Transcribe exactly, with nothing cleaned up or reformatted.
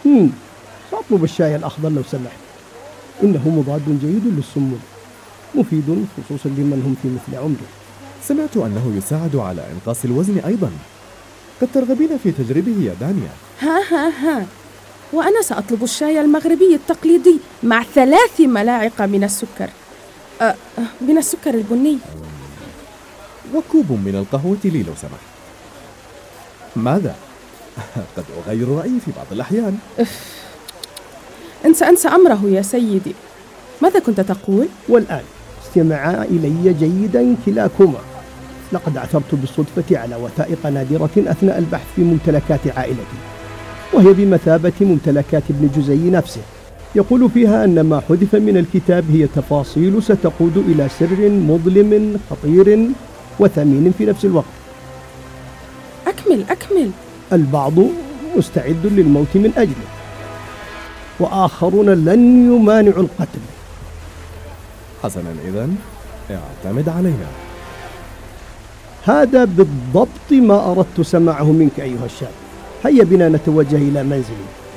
هم. سأطلب الشاي الأخضر لو سمحت، إنه مضاد جيد للسموم، مفيد خصوصا لمن هم في مثل عمري. سمعت أنه يساعد على إنقاص الوزن أيضا. قد ترغبين في تجربه يا دانيا؟ ها ها ها وأنا سأطلب الشاي المغربي التقليدي مع ثلاث ملاعق من السكر أه من السكر البني، وكوب من القهوة لي لو سمحت. ماذا؟ قد أغير رأيي في بعض الأحيان. انسى انسى أمره يا سيدي. ماذا كنت تقول؟ والآن استمعا إلي جيدا كلاكما. لقد عثرت بالصدفة على وثائق نادرة أثناء البحث في ممتلكات عائلتي، وهي بمثابة ممتلكات ابن جزي نفسه. يقول فيها أن ما حذف من الكتاب هي تفاصيل ستقود إلى سر مظلم خطير وثمين في نفس الوقت. أكمل أكمل. البعض مستعد للموت من أجله، وآخرون لن يمانعوا القتل. حسنا، إذن اعتمد علينا. هذا بالضبط ما أردت سماعه منك أيها الشاب. هيا بنا نتوجه إلى منزلي.